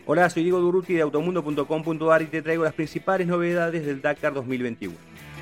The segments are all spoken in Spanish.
Hola, soy Diego Durruti de automundo.com.ar y te traigo las principales novedades del Dakar 2021.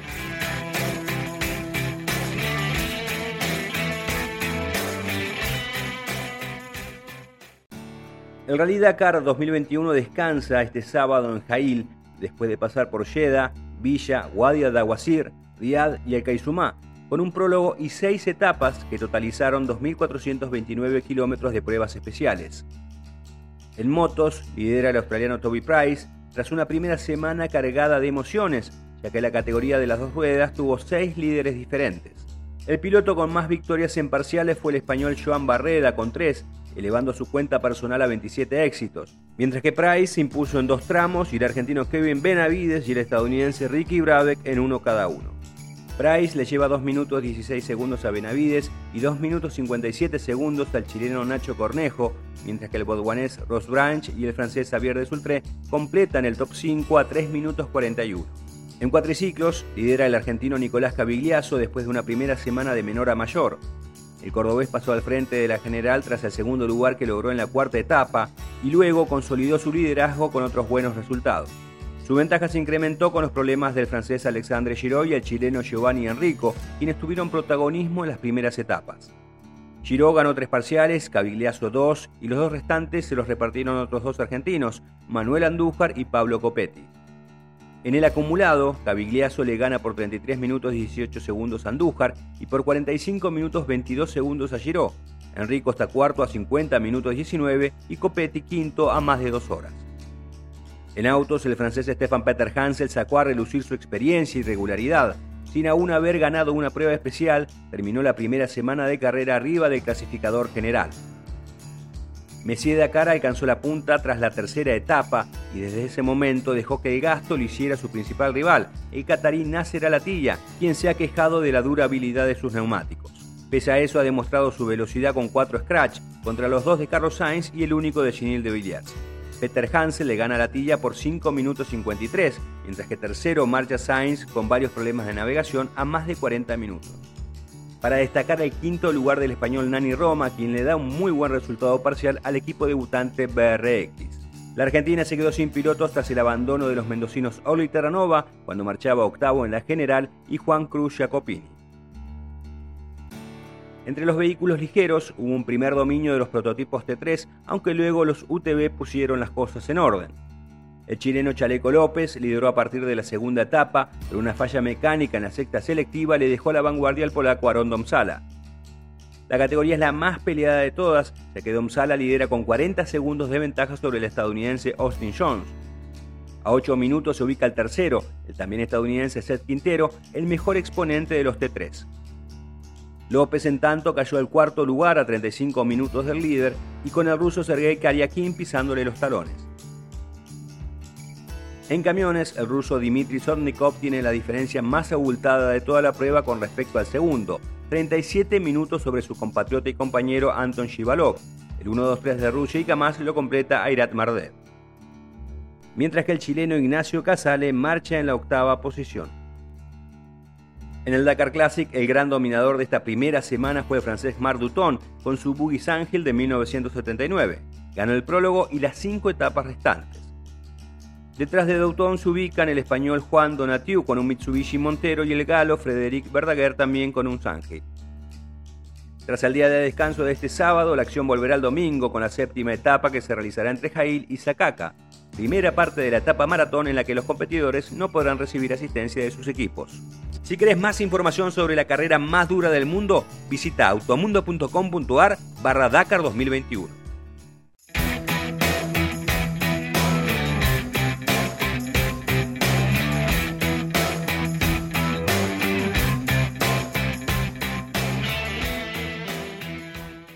El Rally Dakar 2021 descansa este sábado en Jail, después de pasar por Jeddah, Villa, Wadi al-Dawasir, Riad y el Kaizumá, con un prólogo y 6 etapas que totalizaron 2.429 kilómetros de pruebas especiales. En motos lidera el australiano Toby Price tras una primera semana cargada de emociones, ya que la categoría de las dos ruedas tuvo 6 líderes diferentes. El piloto con más victorias en parciales fue el español Joan Barreda con 3, elevando su cuenta personal a 27 éxitos, mientras que Price se impuso en 2 tramos y el argentino Kevin Benavides y el estadounidense Ricky Brabec en 1 cada uno. Price le lleva 2 minutos 16 segundos a Benavides y 2 minutos 57 segundos al chileno Nacho Cornejo, mientras que el botswanés Ross Branch y el francés Xavier Desultré completan el top 5 a 3 minutos 41. En cuatriciclos lidera el argentino Nicolás Cavigliaso después de una primera semana de menor a mayor. El cordobés pasó al frente de la general tras el segundo lugar que logró en la cuarta etapa y luego consolidó su liderazgo con otros buenos resultados. Su ventaja se incrementó con los problemas del francés Alexandre Giraud y el chileno Giovanni Enrico, quienes tuvieron protagonismo en las primeras etapas. Giraud ganó 3 parciales, Cavigliaso 2 y los 2 restantes se los repartieron otros 2 argentinos, Manuel Andújar y Pablo Copetti. En el acumulado, Cavigliaso le gana por 33 minutos 18 segundos a Andújar y por 45 minutos 22 segundos a Giraud. Enrico está cuarto a 50 minutos 19 y Copetti quinto a más de 2 horas. En autos, el francés Stefan Peter Hansel sacó a relucir su experiencia y regularidad. Sin aún haber ganado una prueba especial, terminó la primera semana de carrera arriba del clasificador general. Messier Dakar alcanzó la punta tras la tercera etapa y desde ese momento dejó que el gasto lo hiciera su principal rival, el catarí Nasser Al-Attiyah, quien se ha quejado de la durabilidad de sus neumáticos. Pese a eso, ha demostrado su velocidad con 4 scratch contra los 2 de Carlos Sainz y el único de Chinil de Villiers. Peter Hansel le gana a Al-Attiyah por 5 minutos 53, mientras que tercero marcha Sainz con varios problemas de navegación a más de 40 minutos. Para destacar el quinto lugar del español Nani Roma, quien le da un muy buen resultado parcial al equipo debutante BRX. La Argentina se quedó sin pilotos tras el abandono de los mendocinos Orly Terranova, cuando marchaba octavo en la general, y Juan Cruz Jacopini. Entre los vehículos ligeros hubo un primer dominio de los prototipos T3, aunque luego los UTV pusieron las cosas en orden. El chileno Chaleco López lideró a partir de la segunda etapa, pero una falla mecánica en la sexta selectiva le dejó la vanguardia al polaco Aron Domzala. La categoría es la más peleada de todas, ya que Domzala lidera con 40 segundos de ventaja sobre el estadounidense Austin Jones. A 8 minutos se ubica el tercero, el también estadounidense Seth Quintero, el mejor exponente de los T3. López, en tanto, cayó al cuarto lugar a 35 minutos del líder y con el ruso Sergei Karyakin pisándole los talones. En camiones, el ruso Dmitry Sotnikov tiene la diferencia más abultada de toda la prueba con respecto al segundo, 37 minutos sobre su compatriota y compañero Anton Shivalov. El 1-2-3 de Rusia y Kamaz lo completa Airat Mardev. Mientras que el chileno Ignacio Casale marcha en la octava posición. En el Dakar Classic, el gran dominador de esta primera semana fue el francés Marc Duton con su Bugis Angel de 1979. Ganó el prólogo y las 5 etapas restantes. Detrás de Duton se ubican el español Juan Donatiu con un Mitsubishi Montero y el galo Frédéric Verdaguer también con un Sangil. Tras el día de descanso de este sábado, la acción volverá el domingo con la séptima etapa que se realizará entre Jail y Sakaka, primera parte de la etapa maratón en la que los competidores no podrán recibir asistencia de sus equipos. Si querés más información sobre la carrera más dura del mundo, visita automundo.com.ar/Dakar 2021.